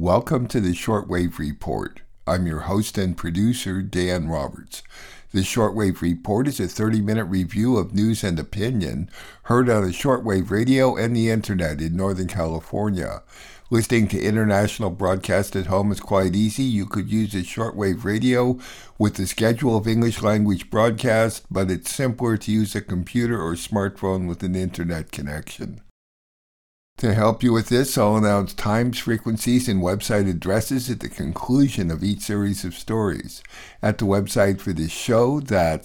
Welcome to the Shortwave Report. I'm your host and producer, Dan Roberts. The Shortwave Report is a 30-minute review of news and opinion heard on the shortwave radio and the internet in Northern California. Listening to international broadcast at home is quite easy. You could use the shortwave radio with the schedule of English language broadcast, but it's simpler to use a computer or smartphone with an internet connection. To help you with this, I'll announce times, frequencies, and website addresses at the conclusion of each series of stories. At the website for this show, that's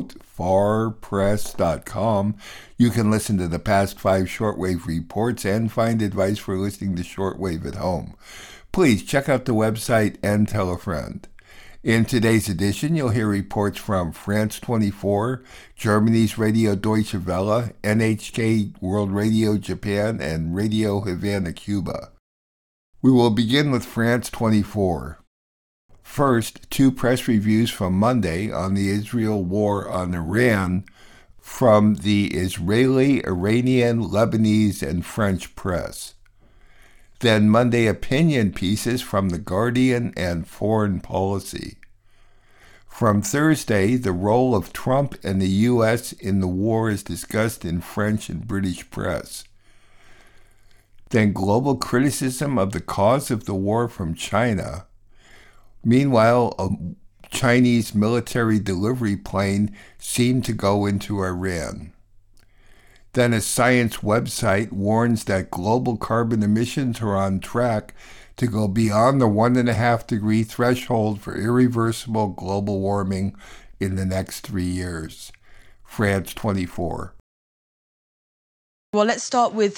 outfarpress.com, you can listen to the past 5 shortwave reports and find advice for listening to shortwave at home. Please check out the website and tell a friend. In today's edition, you'll hear reports from France 24, Germany's Radio Deutsche Welle, NHK World Radio Japan, and Radio Havana, Cuba. We will begin with France 24. First, 2 press reviews from Monday on the Israel war on Iran from the Israeli, Iranian, Lebanese, and French press. Then Monday opinion pieces from The Guardian and Foreign Policy. From Thursday, the role of Trump and the U.S. in the war is discussed in French and British press. Then global criticism of the cause of the war from China. Meanwhile, a Chinese military delivery plane seemed to go into Iran. Then a science website warns that global carbon emissions are on track to go beyond the 1.5-degree threshold for irreversible global warming in the next 3 years. France 24. Well, let's start with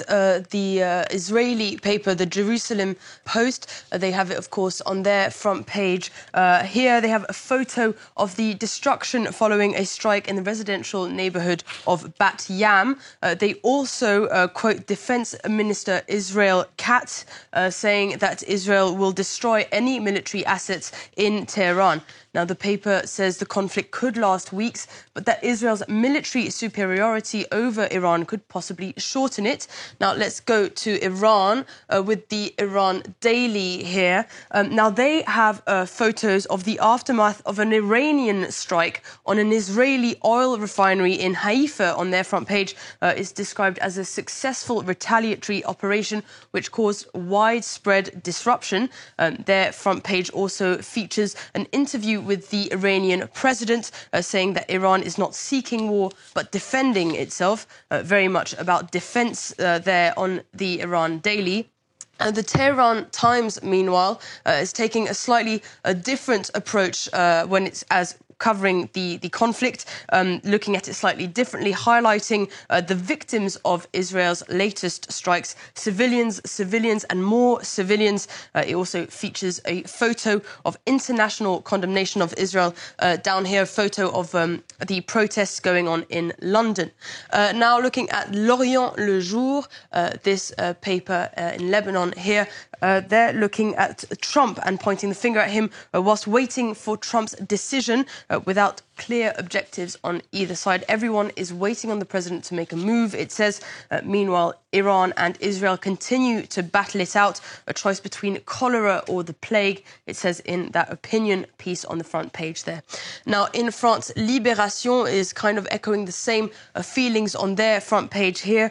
the Israeli paper, the Jerusalem Post. They have it, of course, on their front page. Here they have a photo of the destruction following a strike in the residential neighborhood of Bat Yam. They also quote Defense Minister Israel Katz, saying that Israel will destroy any military assets in Tehran. Now, the paper says the conflict could last weeks, but that Israel's military superiority over Iran could possibly shorten it. Now, let's go to Iran with the Iran Daily here. Now, they have photos of the aftermath of an Iranian strike on an Israeli oil refinery in Haifa on their front page. It's described as a successful retaliatory operation which caused widespread disruption. Their front page also features an interview with the Iranian president, saying that Iran is not seeking war but defending itself. Very much about defense there on the Iran Daily. The Tehran Times, meanwhile, is taking a slightly different approach when it's as covering the conflict, looking at it slightly differently, highlighting the victims of Israel's latest strikes, civilians, and more civilians. It also features a photo of international condemnation of Israel. Down here, a photo of the protests going on in London. Now looking at L'Orient Le Jour, this paper in Lebanon here, they're looking at Trump and pointing the finger at him whilst waiting for Trump's decision without clear objectives on either side. Everyone is waiting on the president to make a move, it says. Meanwhile, Iran and Israel continue to battle it out, a choice between cholera or the plague, it says in that opinion piece on the front page there. Now, in France, Libération is kind of echoing the same feelings on their front page here.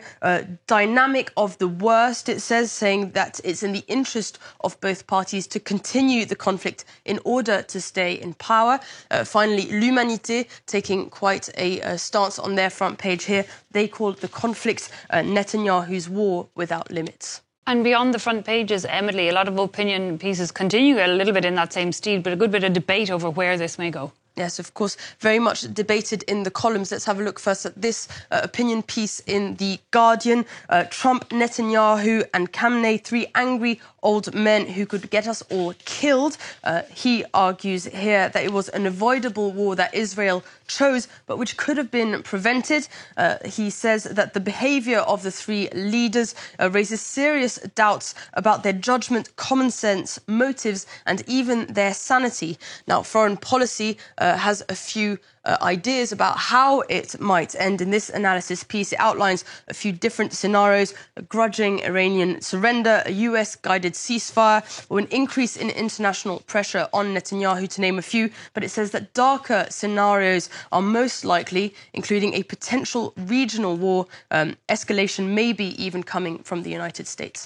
Dynamic of the worst, it says, saying that it's in the interest of both parties to continue the conflict in order to stay in power. Finally, L'Humanité taking quite a stance on their front page here. They called the conflict Netanyahu's war without limits. And beyond the front pages, Emily, a lot of opinion pieces continue a little bit in that same style, but a good bit of debate over where this may go. Yes, of course, very much debated in the columns. Let's have a look first at this opinion piece in The Guardian. Trump, Netanyahu and Khamenei, 3 angry old men who could get us all killed. He argues here that it was an avoidable war that Israel chose, but which could have been prevented. He says that the behaviour of the 3 leaders raises serious doubts about their judgment, common sense, motives, and even their sanity. Now, Foreign Policy has a few ideas about how it might end. In this analysis piece, it outlines a few different scenarios: a grudging Iranian surrender, a US-guided ceasefire, or an increase in international pressure on Netanyahu, to name a few. But it says that darker scenarios are most likely, including a potential regional war, escalation maybe even coming from the United States.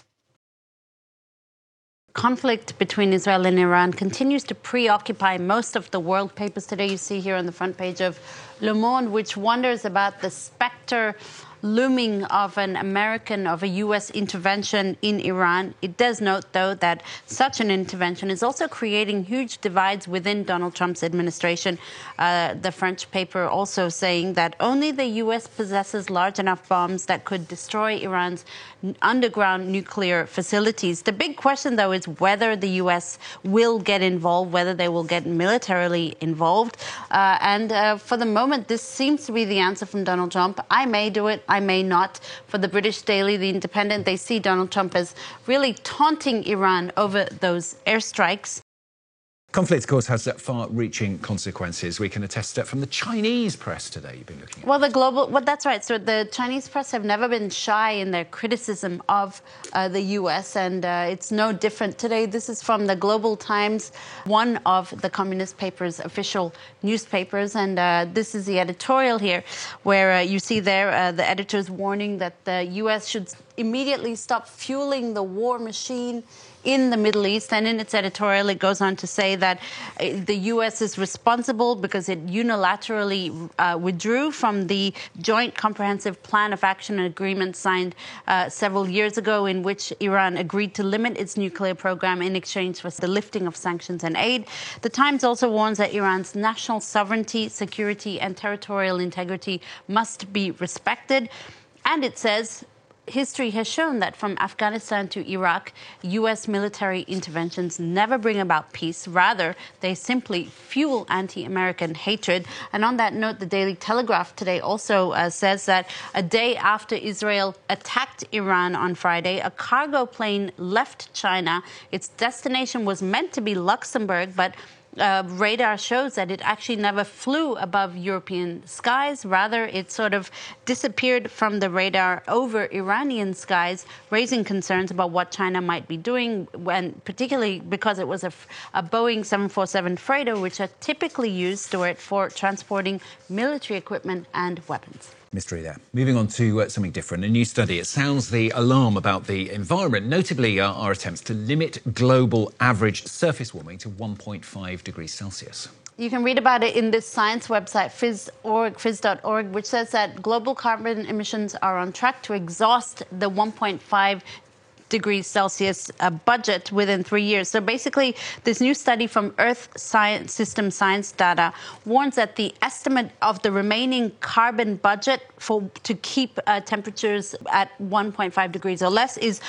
Conflict between Israel and Iran continues to preoccupy most of the world papers today. You see here on the front page of Le Monde, which wonders about the specter looming of a U.S. intervention in Iran. It does note, though, that such an intervention is also creating huge divides within Donald Trump's administration. The French paper also saying that only the U.S. possesses large enough bombs that could destroy Iran's underground nuclear facilities. The big question, though, is whether the U.S. will get involved, whether they will get militarily involved. And for the moment, this seems to be the answer from Donald Trump. I may do it, I may not. For the British daily, The Independent, they see Donald Trump as really taunting Iran over those airstrikes. Conflict, of course, has far-reaching consequences. We can attest to that from the Chinese press today you've been looking at. Well, that's right. So the Chinese press have never been shy in their criticism of the U.S., and it's no different today. This is from the Global Times, one of the Communist paper's official newspapers, and this is the editorial here, where you see there the editor's warning that the U.S. should immediately stop fueling the war machine in the Middle East. And in its editorial, it goes on to say that the U.S. is responsible because it unilaterally withdrew from the Joint Comprehensive Plan of Action agreement signed several years ago, in which Iran agreed to limit its nuclear program in exchange for the lifting of sanctions and aid. The Times also warns that Iran's national sovereignty, security, and territorial integrity must be respected. And it says, history has shown that from Afghanistan to Iraq, U.S. military interventions never bring about peace. Rather, they simply fuel anti-American hatred. And on that note, the Daily Telegraph today also says that a day after Israel attacked Iran on Friday, a cargo plane left China. Its destination was meant to be Luxembourg, but radar shows that it actually never flew above European skies. Rather, it sort of disappeared from the radar over Iranian skies, raising concerns about what China might be doing, and particularly because it was a Boeing 747 freighter, which are typically used, Stuart, for transporting military equipment and weapons. Mystery there. Moving on to something different. A new study. It sounds the alarm about the environment, notably our attempts to limit global average surface warming to 1.5 degrees Celsius. You can read about it in this science website, phys.org, which says that global carbon emissions are on track to exhaust the 1.5 degrees Celsius budget within 3 years. So basically, this new study from Earth Science System Science Data warns that the estimate of the remaining carbon budget to keep temperatures at 1.5 degrees or less is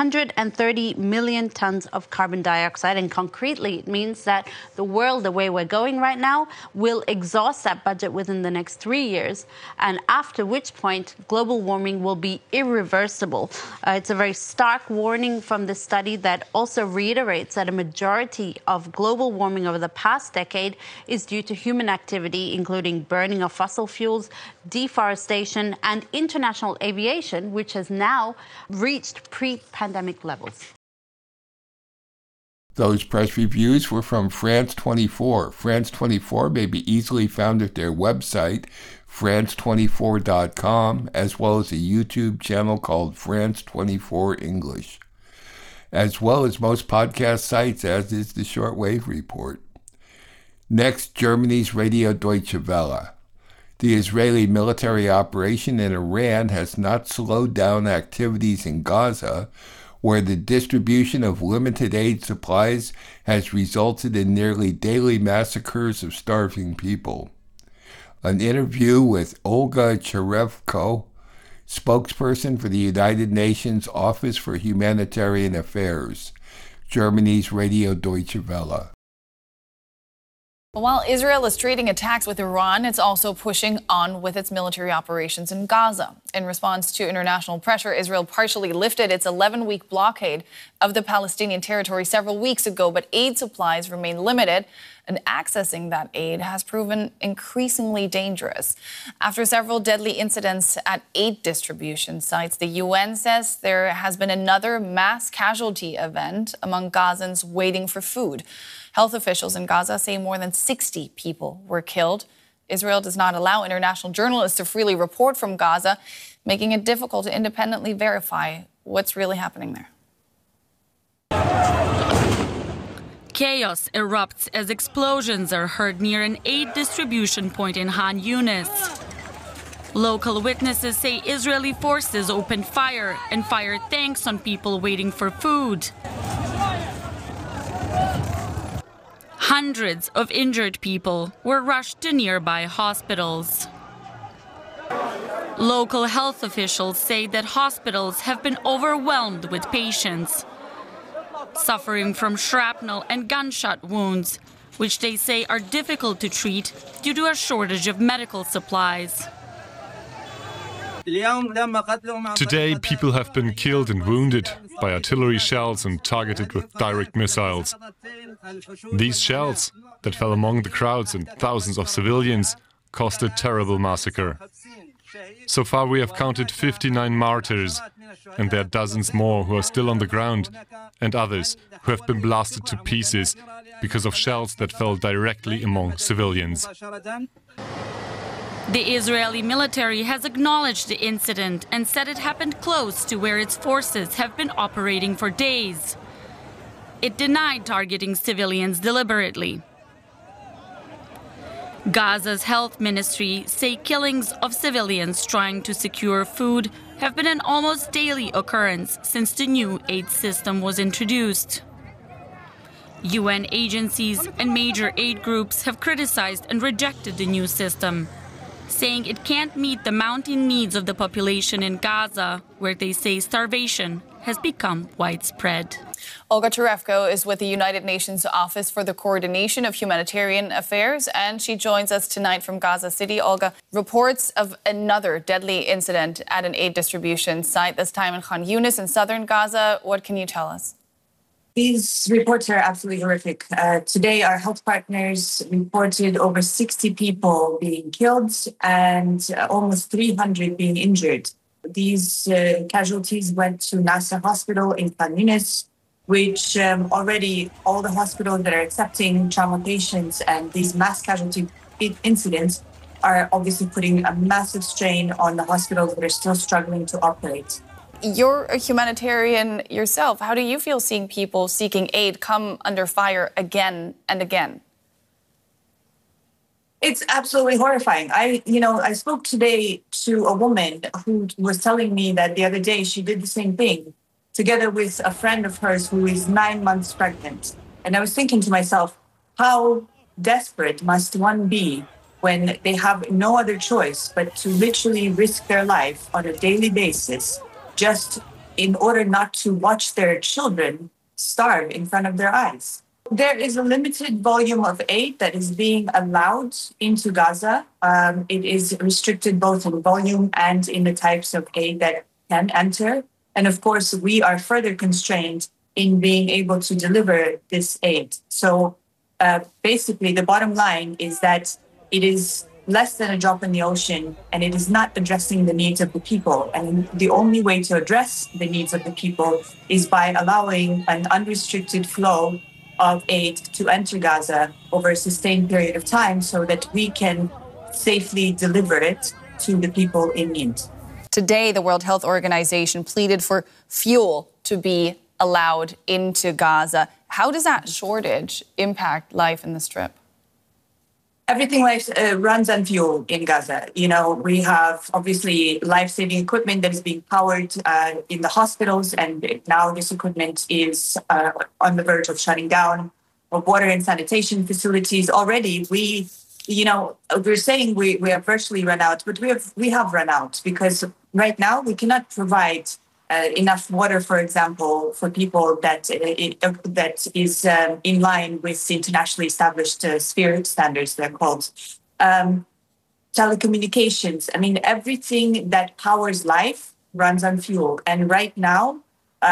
130 million tons of carbon dioxide. And concretely, it means that the world, the way we're going right now, will exhaust that budget within the next 3 years, and after which point global warming will be irreversible. It's a very stark warning from the study that also reiterates that a majority of global warming over the past decade is due to human activity, including burning of fossil fuels, deforestation, and international aviation, which has now reached pre-pandemic levels. Those press reviews were from France 24. France 24 may be easily found at their website, France24.com, as well as a YouTube channel called France 24 English, as well as most podcast sites, as is the Shortwave Report. Next, Germany's Radio Deutsche Welle. The Israeli military operation in Iran has not slowed down activities in Gaza, where the distribution of limited aid supplies has resulted in nearly daily massacres of starving people. An interview with Olga Cherevko, spokesperson for the United Nations Office for Humanitarian Affairs, Germany's Radio Deutsche Welle. While Israel is trading attacks with Iran, it's also pushing on with its military operations in Gaza. In response to international pressure, Israel partially lifted its 11-week blockade of the Palestinian territory several weeks ago, but aid supplies remain limited and accessing that aid has proven increasingly dangerous. After several deadly incidents at aid distribution sites, the UN says there has been another mass casualty event among Gazans waiting for food. Health officials in Gaza say more than 60 people were killed. Israel does not allow international journalists to freely report from Gaza, making it difficult to independently verify what's really happening there. Chaos erupts as explosions are heard near an aid distribution point in Khan Yunis. Local witnesses say Israeli forces opened fire and fired tanks on people waiting for food. Hundreds of injured people were rushed to nearby hospitals. Local health officials say that hospitals have been overwhelmed with patients suffering from shrapnel and gunshot wounds, which they say are difficult to treat due to a shortage of medical supplies. Today, people have been killed and wounded by artillery shells and targeted with direct missiles. These shells that fell among the crowds and thousands of civilians caused a terrible massacre. So far, we have counted 59 martyrs, and there are dozens more who are still on the ground, and others who have been blasted to pieces because of shells that fell directly among civilians. The Israeli military has acknowledged the incident and said it happened close to where its forces have been operating for days. It denied targeting civilians deliberately. Gaza's health ministry say killings of civilians trying to secure food have been an almost daily occurrence since the new aid system was introduced. UN agencies and major aid groups have criticized and rejected the new system, saying it can't meet the mounting needs of the population in Gaza, where they say starvation has become widespread. Olga Terefko is with the United Nations Office for the Coordination of Humanitarian Affairs, and she joins us tonight from Gaza City. Olga, reports of another deadly incident at an aid distribution site, this time in Khan Yunis in southern Gaza. What can you tell us? These reports are absolutely horrific. Today, our health partners reported over 60 people being killed and almost 300 being injured. These casualties went to Nasser Hospital in Khan Yunis, which already all the hospitals that are accepting trauma patients and these mass casualty incidents are obviously putting a massive strain on the hospitals that are still struggling to operate. You're a humanitarian yourself. How do you feel seeing people seeking aid come under fire again and again? It's absolutely horrifying. I spoke today to a woman who was telling me that the other day she did the same thing together with a friend of hers who is 9 months pregnant. And I was thinking to myself, how desperate must one be when they have no other choice but to literally risk their life on a daily basis just in order not to watch their children starve in front of their eyes. There is a limited volume of aid that is being allowed into Gaza. It is restricted both in volume and in the types of aid that can enter. And of course, we are further constrained in being able to deliver this aid. So basically, the bottom line is that it is less than a drop in the ocean, and it is not addressing the needs of the people. And the only way to address the needs of the people is by allowing an unrestricted flow of aid to enter Gaza over a sustained period of time so that we can safely deliver it to the people in need. Today, the World Health Organization pleaded for fuel to be allowed into Gaza. How does that shortage impact life in the Strip? Everything runs on fuel in Gaza. We have obviously life-saving equipment that is being powered in the hospitals, and now this equipment is on the verge of shutting down. Water and sanitation facilities already. We're saying we have virtually run out, but we have run out because right now we cannot provide enough water, for example, for people that is in line with internationally established sphere standards, they're called. Telecommunications, everything that powers life runs on fuel. And right now,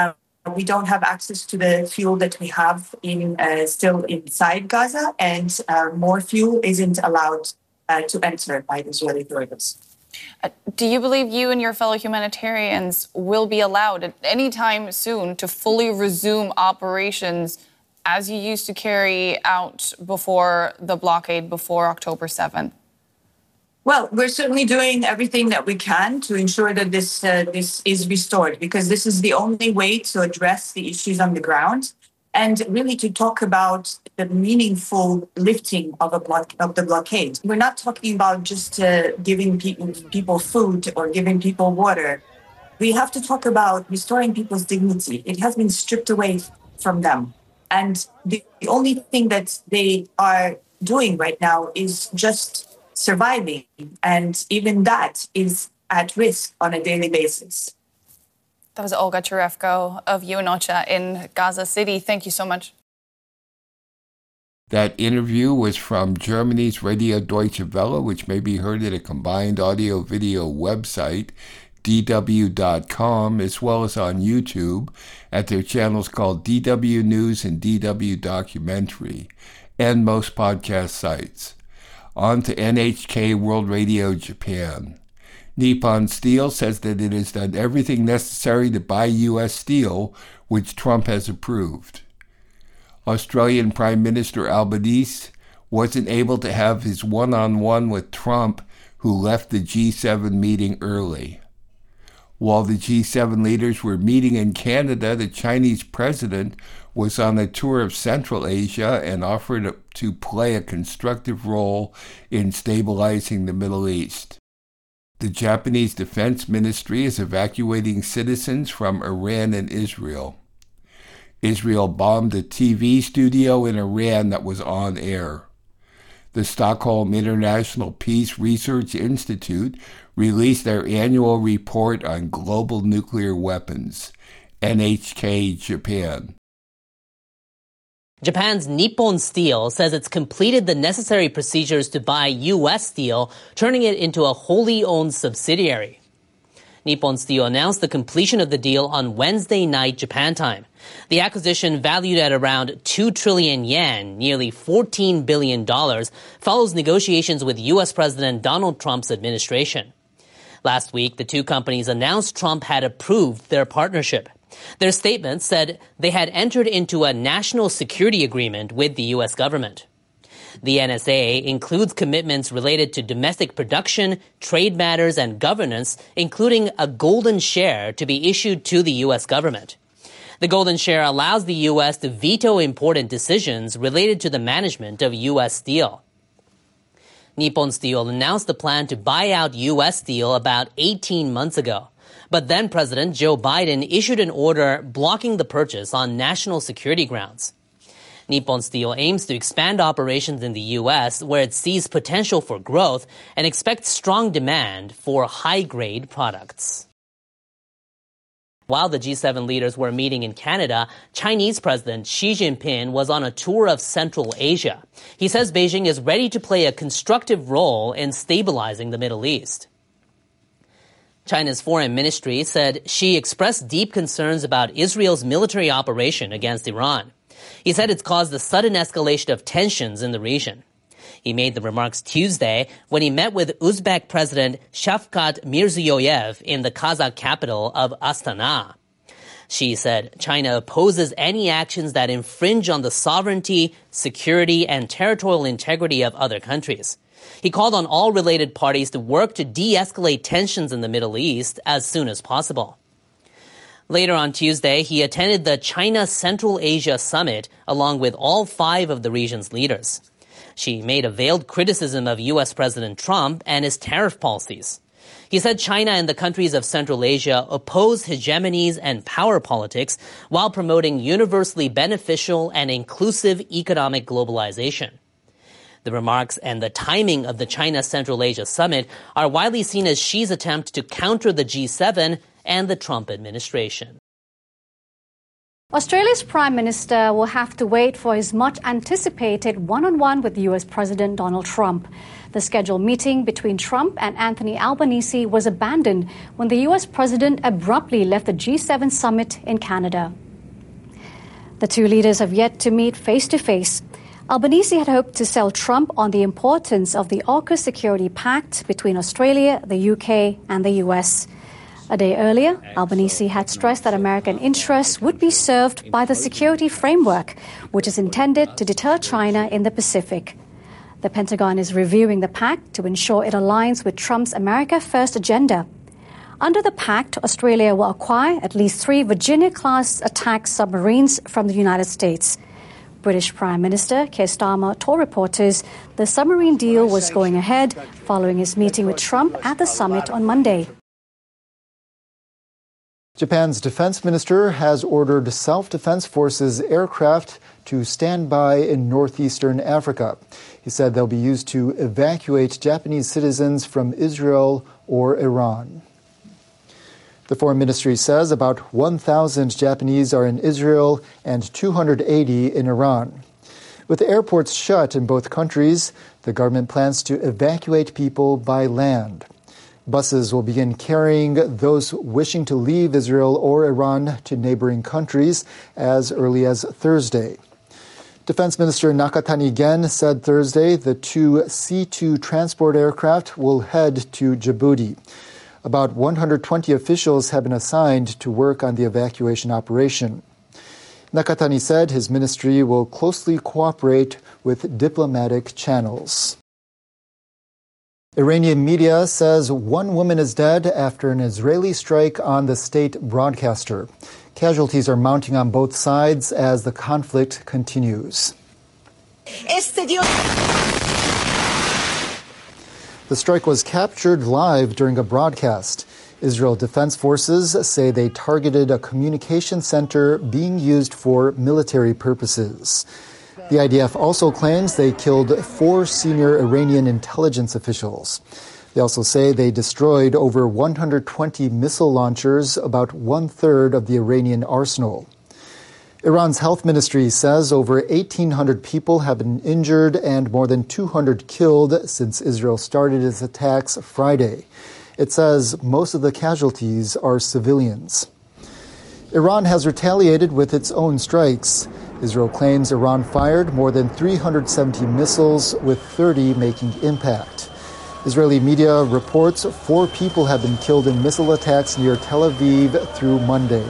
We don't have access to the fuel that we have still inside Gaza, and more fuel isn't allowed to enter by the Israeli authorities. Do you believe you and your fellow humanitarians will be allowed at any time soon to fully resume operations as you used to carry out before the blockade, before October 7th? Well, we're certainly doing everything that we can to ensure that this is restored, because this is the only way to address the issues on the ground and really to talk about the meaningful lifting of the blockade. We're not talking about just giving people food or giving people water. We have to talk about restoring people's dignity. It has been stripped away from them. And the only thing that they are doing right now is just surviving. And even that is at risk on a daily basis. That was Olga Cherevko of UNOCHA in Gaza City. Thank you so much. That interview was from Germany's Radio Deutsche Welle, which may be heard at a combined audio-video website, dw.com, as well as on YouTube at their channels called DW News and DW Documentary, and most podcast sites. On to NHK World Radio Japan. Nippon Steel says that it has done everything necessary to buy U.S. steel, which Trump has approved. Australian Prime Minister Albanese wasn't able to have his one-on-one with Trump, who left the G7 meeting early. While the G7 leaders were meeting in Canada, the Chinese president was on a tour of Central Asia and offered to play a constructive role in stabilizing the Middle East. The Japanese Defense Ministry is evacuating citizens from Iran and Israel. Israel bombed a TV studio in Iran that was on air. The Stockholm International Peace Research Institute released their annual report on global nuclear weapons. NHK Japan. Japan's Nippon Steel says it's completed the necessary procedures to buy U.S. steel, turning it into a wholly owned subsidiary. Nippon Steel announced the completion of the deal on Wednesday night Japan time. The acquisition, valued at around 2 trillion yen, nearly $14 billion, follows negotiations with U.S. President Donald Trump's administration. Last week, the two companies announced Trump had approved their partnership. Their statement said they had entered into a national security agreement with the U.S. government. The NSA includes commitments related to domestic production, trade matters, and governance, including a golden share to be issued to the U.S. government. The golden share allows the U.S. to veto important decisions related to the management of U.S. steel. Nippon Steel announced the plan to buy out U.S. steel about 18 months ago. But then President Joe Biden issued an order blocking the purchase on national security grounds. Nippon Steel aims to expand operations in the U.S., where it sees potential for growth and expects strong demand for high-grade products. While the G7 leaders were meeting in Canada, Chinese President Xi Jinping was on a tour of Central Asia. He says Beijing is ready to play a constructive role in stabilizing the Middle East. China's foreign ministry said Xi expressed deep concerns about Israel's military operation against Iran. He said it's caused a sudden escalation of tensions in the region. He made the remarks Tuesday when he met with Uzbek President Shavkat Mirziyoyev in the Kazakh capital of Astana. Xi said China opposes any actions that infringe on the sovereignty, security, and territorial integrity of other countries. He called on all related parties to work to de-escalate tensions in the Middle East as soon as possible. Later on Tuesday, he attended the China Central Asia Summit along with all 5 of the region's leaders. Xi made a veiled criticism of U.S. President Trump and his tariff policies. He said China and the countries of Central Asia oppose hegemonies and power politics while promoting universally beneficial and inclusive economic globalization. The remarks and the timing of the China Central Asia Summit are widely seen as Xi's attempt to counter the G7 and the Trump administration. Australia's Prime Minister will have to wait for his much-anticipated one-on-one with U.S. President Donald Trump. The scheduled meeting between Trump and Anthony Albanese was abandoned when the U.S. President abruptly left the G7 summit in Canada. The two leaders have yet to meet face-to-face. Albanese had hoped to sell Trump on the importance of the AUKUS security pact between Australia, the UK and the US. A day earlier, Albanese had stressed that American interests would be served by the security framework, which is intended to deter China in the Pacific. The Pentagon is reviewing the pact to ensure it aligns with Trump's America First agenda. Under the pact, Australia will acquire at least 3 Virginia-class attack submarines from the United States. British Prime Minister Keir Starmer told reporters the submarine deal was going ahead following his meeting with Trump at the summit on Monday. Japan's defense minister has ordered self-defense forces aircraft to stand by in northeastern Africa. He said they'll be used to evacuate Japanese citizens from Israel or Iran. The Foreign Ministry says about 1,000 Japanese are in Israel and 280 in Iran. With airports shut in both countries, the government plans to evacuate people by land. Buses will begin carrying those wishing to leave Israel or Iran to neighboring countries as early as Thursday. Defense Minister Nakatani Gen said Thursday the 2 C-2 transport aircraft will head to Djibouti. About 120 officials have been assigned to work on the evacuation operation. Nakatani said his ministry will closely cooperate with diplomatic channels. Iranian media says 1 woman is dead after an Israeli strike on the state broadcaster. Casualties are mounting on both sides as the conflict continues. The strike was captured live during a broadcast. Israel Defense Forces say they targeted a communication center being used for military purposes. The IDF also claims they killed 4 senior Iranian intelligence officials. They also say they destroyed over 120 missile launchers, about 1/3 of the Iranian arsenal. Iran's health ministry says over 1,800 people have been injured and more than 200 killed since Israel started its attacks Friday. It says most of the casualties are civilians. Iran has retaliated with its own strikes. Israel claims Iran fired more than 370 missiles, with 30 making impact. Israeli media reports 4 people have been killed in missile attacks near Tel Aviv through Monday.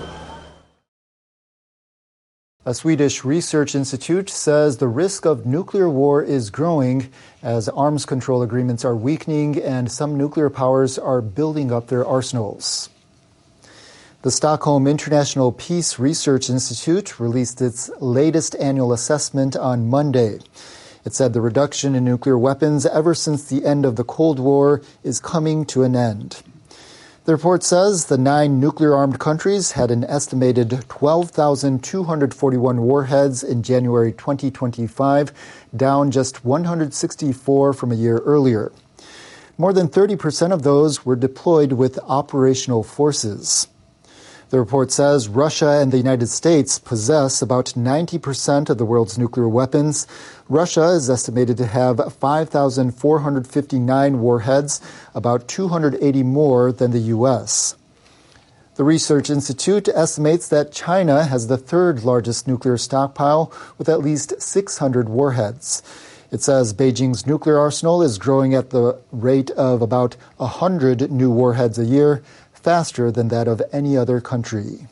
A Swedish research institute says the risk of nuclear war is growing as arms control agreements are weakening and some nuclear powers are building up their arsenals. The Stockholm International Peace Research Institute released its latest annual assessment on Monday. It said the reduction in nuclear weapons ever since the end of the Cold War is coming to an end. The report says the 9 nuclear-armed countries had an estimated 12,241 warheads in January 2025, down just 164 from a year earlier. More than 30% of those were deployed with operational forces. The report says Russia and the United States possess about 90% of the world's nuclear weapons. Russia is estimated to have 5,459 warheads, about 280 more than the U.S. The Research Institute estimates that China has the 3rd largest nuclear stockpile with at least 600 warheads. It says Beijing's nuclear arsenal is growing at the rate of about 100 new warheads a year, faster than that of any other country.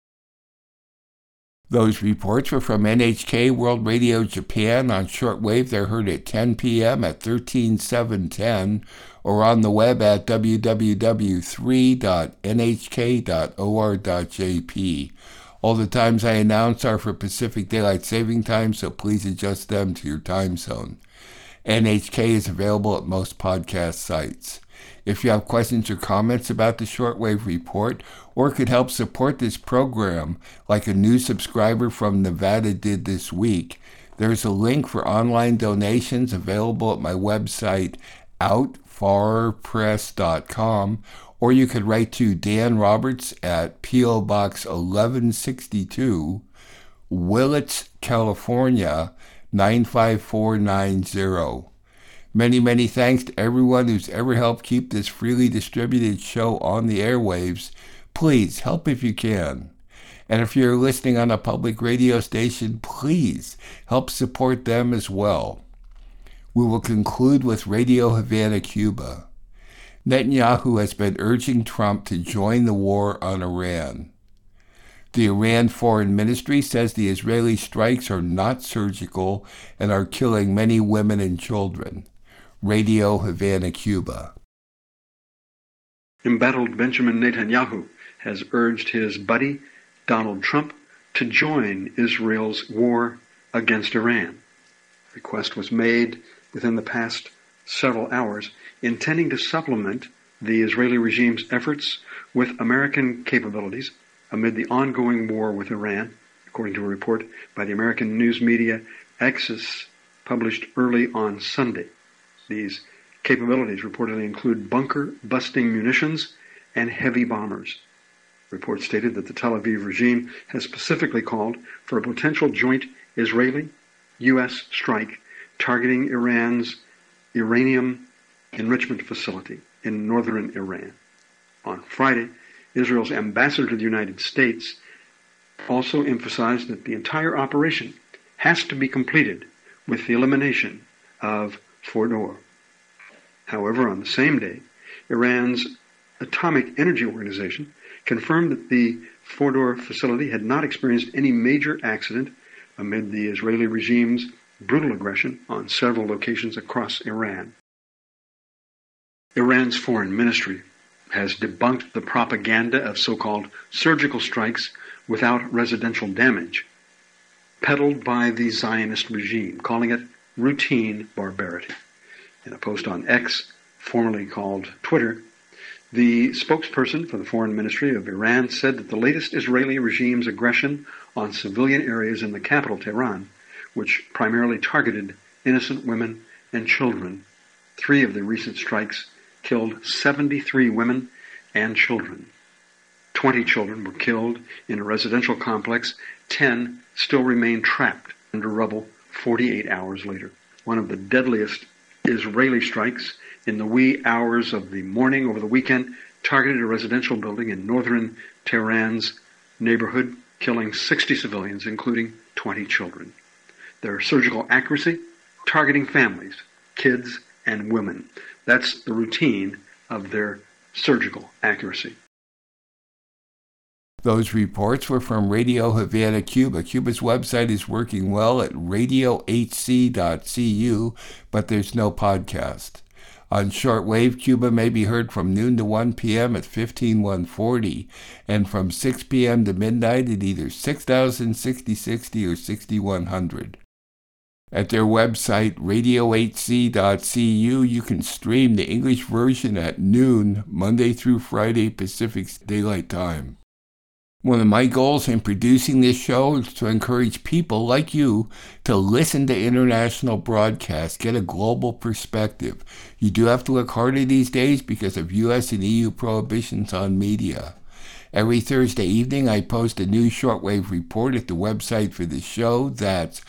Those reports were from NHK World Radio Japan on shortwave. They're heard at 10 p.m. at 13710 or on the web at www.3.nhk.or.jp. All the times I announce are for Pacific Daylight Saving Time, so please adjust them to your time zone. NHK is available at most podcast sites. If you have questions or comments about the Shortwave Report or could help support this program, like a new subscriber from Nevada did this week, there's a link for online donations available at my website, outfarpress.com, or you could write to Dan Roberts at P.O. Box 1162, Willits, California, 95490. Many, many thanks to everyone who's ever helped keep this freely distributed show on the airwaves. Please help if you can. And if you're listening on a public radio station, please help support them as well. We will conclude with Radio Havana, Cuba. Netanyahu has been urging Trump to join the war on Iran. The Iran Foreign Ministry says the Israeli strikes are not surgical and are killing many women and children. Radio Havana, Cuba. Embattled Benjamin Netanyahu has urged his buddy, Donald Trump, to join Israel's war against Iran. The request was made within the past several hours, intending to supplement the Israeli regime's efforts with American capabilities amid the ongoing war with Iran, according to a report by the American news media Axios published early on Sunday. These capabilities reportedly include bunker-busting munitions and heavy bombers. The report stated that the Tel Aviv regime has specifically called for a potential joint Israeli-U.S. strike targeting Iran's uranium enrichment facility in northern Iran. On Friday, Israel's ambassador to the United States also emphasized that the entire operation has to be completed with the elimination of Fordow. However, on the same day, Iran's Atomic Energy Organization confirmed that the Fordow facility had not experienced any major accident amid the Israeli regime's brutal aggression on several locations across Iran. Iran's foreign ministry has debunked the propaganda of so-called surgical strikes without residential damage, peddled by the Zionist regime, calling it routine barbarity. In a post on X, formerly called Twitter, the spokesperson for the Foreign Ministry of Iran said that the latest Israeli regime's aggression on civilian areas in the capital, Tehran, which primarily targeted innocent women and children, 3 of the recent strikes killed 73 women and children. 20 children were killed in a residential complex. 10 still remain trapped under rubble 48 hours later. One of the deadliest Israeli strikes in the wee hours of the morning over the weekend targeted a residential building in northern Tehran's neighborhood, killing 60 civilians, including 20 children. Their surgical accuracy, targeting families, kids, and women. That's the routine of their surgical accuracy. Those reports were from Radio Havana, Cuba. Cuba's website is working well at radiohc.cu, but there's no podcast. On shortwave, Cuba may be heard from noon to 1 p.m. at 15140, and from 6 p.m. to midnight at either 6000, 6060, or 6100. At their website, radiohc.cu, you can stream the English version at noon, Monday through Friday, Pacific Daylight Time. One of my goals in producing this show is to encourage people like you to listen to international broadcasts, get a global perspective. You do have to look harder these days because of U.S. and EU prohibitions on media. Every Thursday evening, I post a new shortwave report at the website for the show. That's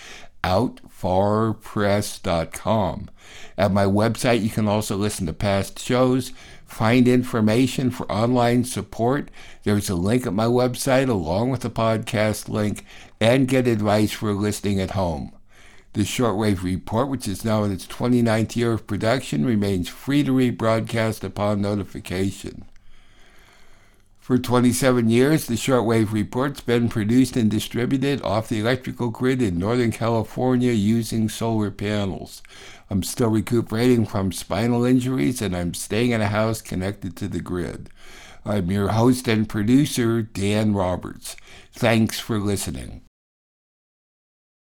outfarpress.com. At my website, you can also listen to past shows, find information for online support. There's a link at my website along with a podcast link, and get advice for listening at home. The Shortwave Report, which is now in its 29th year of production, remains free to rebroadcast upon notification. For 27 years, the Shortwave Report's been produced and distributed off the electrical grid in Northern California using solar panels. I'm still recuperating from spinal injuries, and I'm staying in a house connected to the grid. I'm your host and producer, Dan Roberts. Thanks for listening.